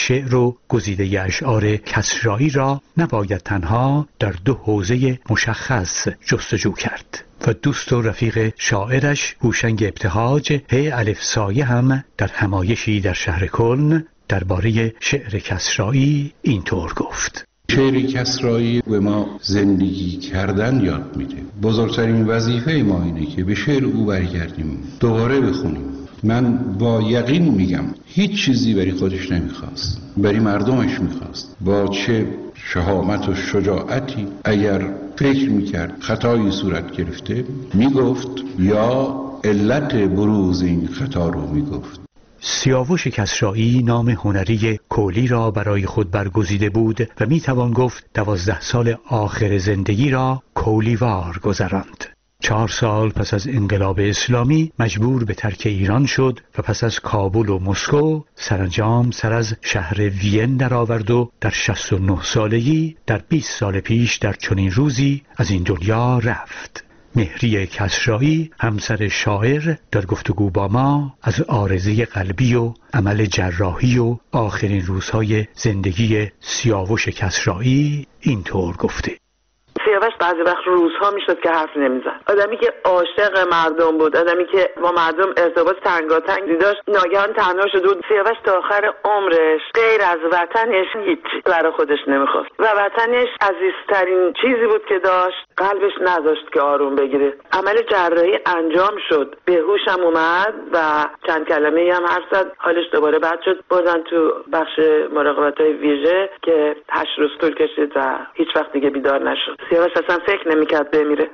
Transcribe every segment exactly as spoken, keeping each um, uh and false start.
شعر و گزیده اشعار کسرایی را نباید تنها در دو حوزه مشخص جستجو کرد و دوست و رفیق شاعرش هوشنگ ابتهاج هی الف سایه هم در همایشی در شهر کلن درباره شعر کسرایی اینطور گفت: شعر کسرایی به ما زندگی کردن یاد میده. بزرگترین وظیفه ما اینه که به شعر او برگردیم، دوباره بخونیم. من با یقین میگم هیچ چیزی برای خودش نمیخواست، برای مردمش میخواست. با چه شهامت و شجاعتی اگر فکر میکرد خطایی صورت گرفته میگفت یا علت بروز این خطا رو میگفت. سیاوش کسرایی نام هنری کولی را برای خود برگزیده بود و میتوان گفت دوازده سال آخر زندگی را کولیوار گذراند. چهار سال پس از انقلاب اسلامی مجبور به ترک ایران شد و پس از کابل و مسکو سرانجام سر از شهر وین درآورد و در شصت و نه سالگی در بیست سال پیش در چنین روزی از این دنیا رفت. مهری کسرایی همسر شاعر در گفتگو با ما از عارضه قلبی و عمل جراحی و آخرین روزهای زندگی سیاوش کسرایی اینطور گفته: سیاوش بعضی وقت روزها میشد که حرف نمیزد. آدمی که عاشق مردم بود، آدمی که با مردم ارتباط تنگاتنگی داشت، ناگهان تنها شد و سیاوش تا آخر عمرش غیر از وطنش هیچ برای خودش نمیخواست و وطنش عزیزترین چیزی بود که داشت. قلبش نذاشت که آروم بگیره. عمل جراحی انجام شد، به هوشم اومد و چند کلمه هم حرف زد، حالش دوباره بد شد. بردن تو بخش مراقبت‌های ویژه که هشت روز طول کشید و هیچ وقت دیگه بیدار نشد. سیاوش اصلا فکر نمی‌کرد بمیره.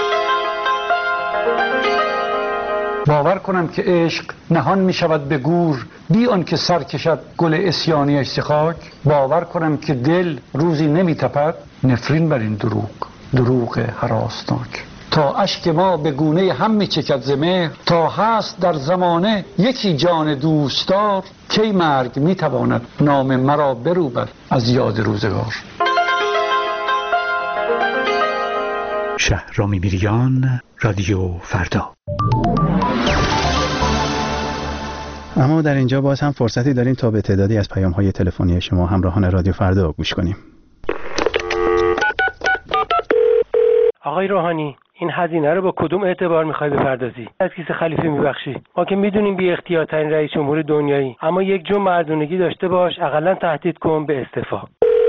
باور کنم که عشق نهان می شود به گور بی آن که سر کشد گل عصیانی ز خاک. باور کنم که دل روزی نمی تپد نفرین بر این دروغ دروغ هراسناک. تا اشک ما به گونه هم می چکد ز مهر، تا هست در زمانه یکی جان دوستدار. کی مرگ می تواند نام مرا بروبد از یاد روزگار. شهرام میریان، رادیو فردا. اما در اینجا باز هم فرصتی داریم تا به تعدادی از پیام‌های تلفنی شما همراهان رادیو فردا گوش کنیم. آقای روحانی، این هزینه رو با کدوم اعتبار میخوای بپردازی؟ از کیسه خلیفه میبخشی؟ ما که میدونیم بی اختیارترین رئیس جمهور دنیایی، اما یک جو مردونگی داشته باش، اقلا تهدید کن به استعفا.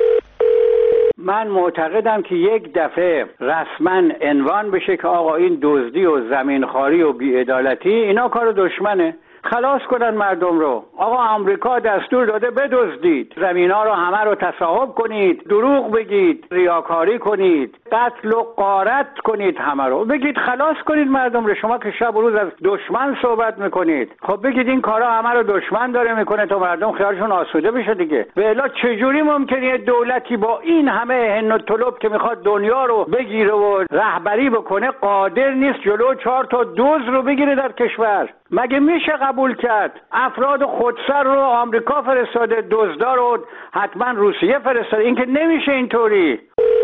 من معتقدم که یک دفعه رسما عنوان بشه که آقا این دزدی و زمینخواری و بی‌عدالتی اینا کار دشمنه، خلاص کنن مردم رو. آقا آمریکا دستور داده بدزدید، زمینا رو همه رو تصاحب کنید، دروغ بگید، ریاکاری کنید، قتل و غارت کنید، همه رو بگید خلاص کنید مردم رو. شما که شب و روز از دشمن صحبت میکنید، خب بگید این کارا همه رو دشمن داره میکنه تا مردم خیالشون آسوده بشه دیگه. و الا چجوری ممکنه یه دولتی با این همه هن و طلب که میخواد دنیا رو بگیره و رهبری بکنه قادر نیست جلو چهار تا دزد رو بگیره در کشور؟ مگه میشه قبول کرد؟ افراد خودسر رو آمریکا فرستاده، دزدا رو حتما روسیه فرستاده. این که نمیشه اینطوری.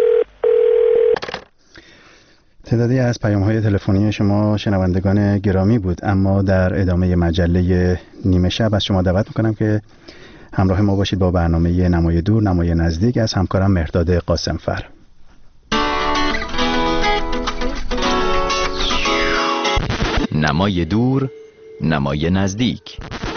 تعدادی از پیام‌های تلفنی شما شنوندگان گرامی بود، اما در ادامه مجله نیمه شب از شما دعوت میکنم که همراه ما باشید با برنامه نمای دور نمای نزدیک از همکارم مهرداد قاسمفر. نمای دور نمای نزدیک.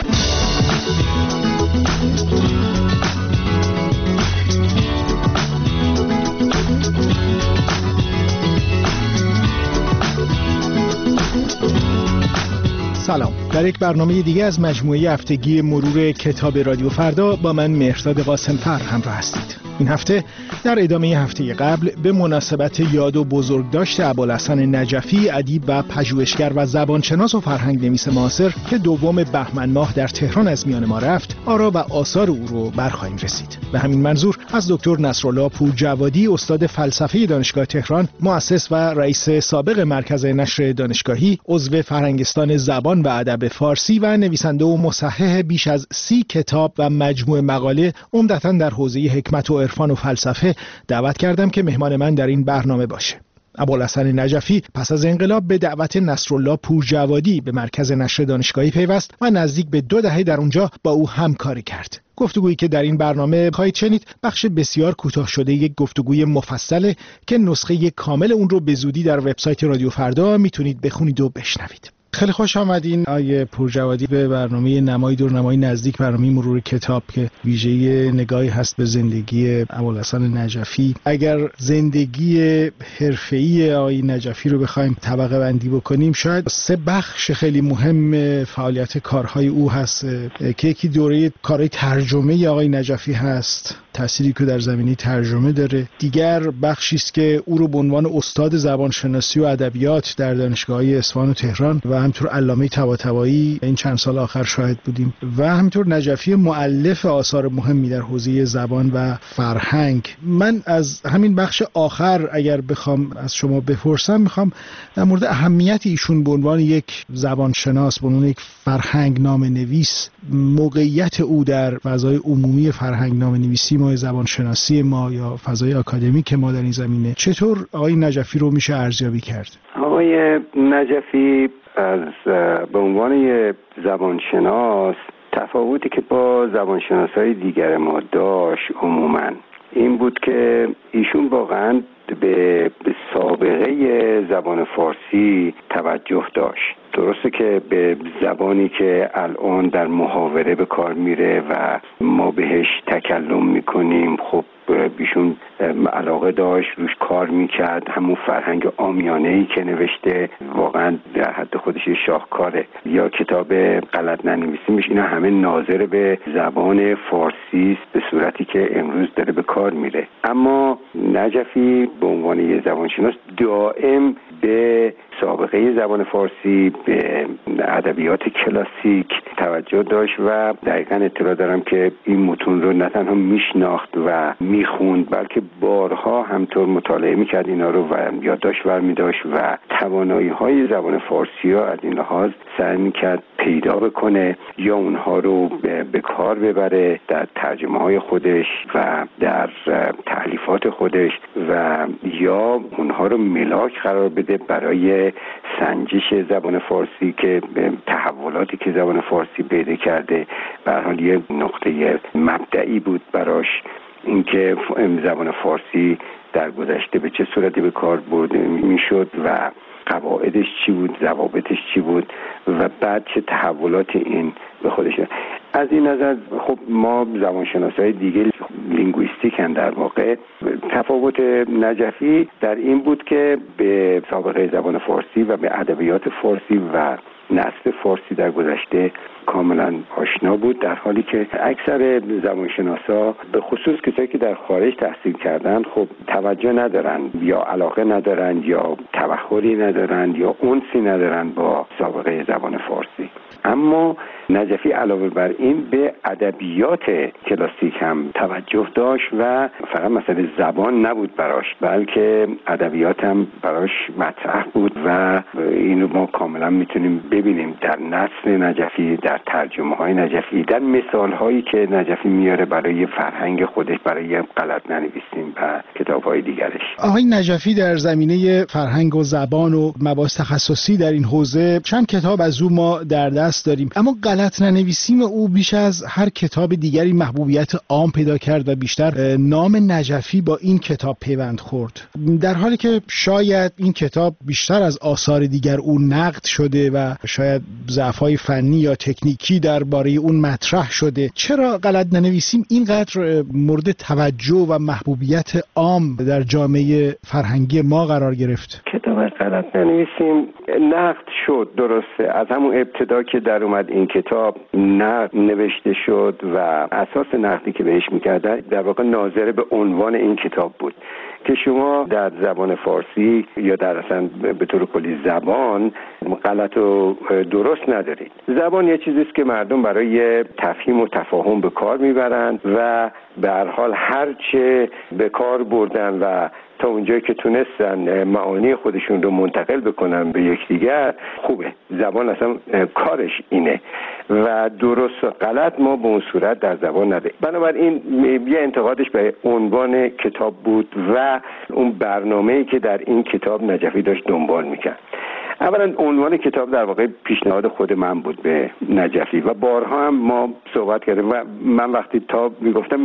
سلام، در یک برنامه دیگه از مجموعه هفتگی مرور کتاب رادیو فردا با من مهرداد قاسمفر همراه هستید. این هفته در ادامه هفته قبل به مناسبت یاد و بزرگداشت ابوالحسن نجفی، ادیب و پژوهشگر و زبانشناس و فرهنگ نویس معاصر که دوم بهمن ماه در تهران از میان ما رفت، آرا و آثار او رو برخواهیم رسید. به همین منظور از دکتر نصرالله پورجوادی، استاد فلسفه دانشگاه تهران، مؤسس و رئیس سابق مرکز نشر دانشگاهی، عضو فرهنگستان زبان و ادب فارسی و نویسنده و مصحح بیش از سی کتاب و مجموعه مقاله عمدتاً در حوزه حکمت و عرفان و فلسفه، دعوت کردم که مهمان من در این برنامه باشه. ابوالحسن نجفی پس از انقلاب به دعوت نصرالله پورجوادی به مرکز نشر دانشگاهی پیوست و نزدیک به دو دهه در اونجا با او همکاری کرد. گفتگویی که در این برنامه خواهید شنید بخش بسیار کوتاه شده یک گفتگوی مفصله که نسخه کامل اون رو به زودی در وبسایت رادیو فردا میتونید بخونید و بشنوید. خیلی خوش آمدین آیه پورجوادی به برنامه نمای دور نمای نزدیک، برنامه مرور کتاب که ویژه نگاهی هست به زندگی ابوالحسن نجفی. اگر زندگی حرفه‌ای آیه نجفی رو بخوایم طبقه بندی بکنیم، شاید سه بخش خیلی مهم فعالیت کارهای او هست که یکی دوره کارهای ترجمه آقای نجفی هست، تأثیری که در زمینه ترجمه داره. دیگر بخشی است که او رو به عنوان استاد زبانشناسی و ادبیات در دانشگاه‌های اصفهان و تهران و همینطور علامه طباطبایی این چند سال آخر شاهد بودیم و همینطور نجفی مؤلف آثار مهمی در حوزه زبان و فرهنگ. من از همین بخش آخر اگر بخوام از شما بپرسم، میخوام در مورد اهمیت ایشون به عنوان یک زبانشناس، به عنوان یک فرهنگ نامه‌نویس، موقعیت او در فضای عمومی فرهنگ نامه‌نویسی ما، زبانشناسی ما یا فضای آکادمیک ما در این زمینه، چطور آقای نجفی رو میشه ارزیابی کرد؟ آقای نجفی از به عنوان یک زبانشناس تفاوتی که با زبانشناسای دیگر ما داشت عموما این بود که ایشون واقعا به سابقه زبان فارسی توجه داشت. درسته که به زبانی که الان در محاوره به کار میره و ما بهش تکلم میکنیم، خب بیشون علاقه داشت، روش کار میکرد. همون فرهنگ عامیانه‌ای که نوشته واقعا در حد خودش شاهکاره. یا کتاب غلط ننویسیمش، اینا همه ناظر به زبان فارسی است به صورتی که امروز داره به کار میره. اما نجفی به عنوان یه زبانشناس دائم به سابقه زبان فارسی، به ادبیات کلاسیک توجه داشت و دقیقاً اطلاع دارم که این متون رو نه تنها میشناخت و میخوند، بلکه بارها همطور مطالعه میکرد اینا رو و یادداشت برمی داشت و توانایی های زبان فارسی ها از این لحاظ سعی میکرد پیدا بکنه یا اونها رو به کار ببره در ترجمه های خودش و در تألیفات خودش و یا اونها رو ملاک قرار بده برای سنجش زبان فارسی که تحولاتی که زبان فارسی پیدا کرده. به هر حال یه نقطه مبدئی بود براش اینکه زبان فارسی در گذشته به چه صورتی به کار برده میشد و قواعدش چی بود، ضوابطش چی بود و بعد چه تحولاتی این به خودش. از این نظر خب ما زبانشناسای دیگه لینگویستیکن، در واقع تفاوت نجفی در این بود که به سابقه زبان فارسی و به ادبیات فارسی و نسل فارسی در گذشته کاملا آشنا بود، در حالی که اکثر زبانشناسا به خصوص کسایی که در خارج تحصیل کردن خب توجه ندارن یا علاقه ندارن یا تبحری ندارن یا انسی ندارن با سابقه زبان فارسی. اما نجفی علاوه بر این به ادبیات کلاسیک هم توجه داشت و فقط مسئله زبان نبود براش، بلکه ادبیات هم براش مطرح بود و اینو ما کاملا میتونیم ببینیم در نسل نجفی، در ترجمه های نجفی، در مثال هایی که نجفی میاره برای فرهنگ خودش، برای غلط ننویسیم و کتاب های دیگرش. آقای نجفی در زمینه فرهنگ و زبان و مباحث تخصصی در این حوزه چند کتاب از او ما در دست داریم، اما غلط ننویسیم او بیش از هر کتاب دیگری محبوبیت عام پیدا کرد و بیشتر نام نجفی با این کتاب پیوند خورد، در حالی که شاید این کتاب بیشتر از آثار دیگر او نقد شده و شاید ضعف‌های فنی یا تکنیکی درباره اون مطرح شده. چرا غلط ننویسیم اینقدر مورد توجه و محبوبیت عام در جامعه فرهنگی ما قرار گرفت؟ کتاب غلط ننویسیم نقد شد، درسته، از همون ابتدا که در اومد این کتاب نقد نوشته شد و اساس نقدی که بهش میکردن در واقع ناظر به عنوان این کتاب بود که شما در زبان فارسی یا در اصلا به طور کلی زبان غلط و درست ندارید. زبان یه چیزیست که مردم برای تفهیم و تفاهم به کار میبرند و به هر حال هر چه به کار بردن و تا اونجایی که تونستن معانی خودشون رو منتقل بکنن به یکدیگر خوبه. زبان اصلا کارش اینه و درست و غلط ما به اون صورت در زبان نداریم. بنابراین یه انتقادش به عنوان کتاب بود و اون برنامه‌ای که در این کتاب نجفی داشت دنبال میکرد. اولا عنوان کتاب در واقع پیشنهاد خود من بود به نجفی و بارها هم ما صحبت کردیم و من وقتی تا میگفتم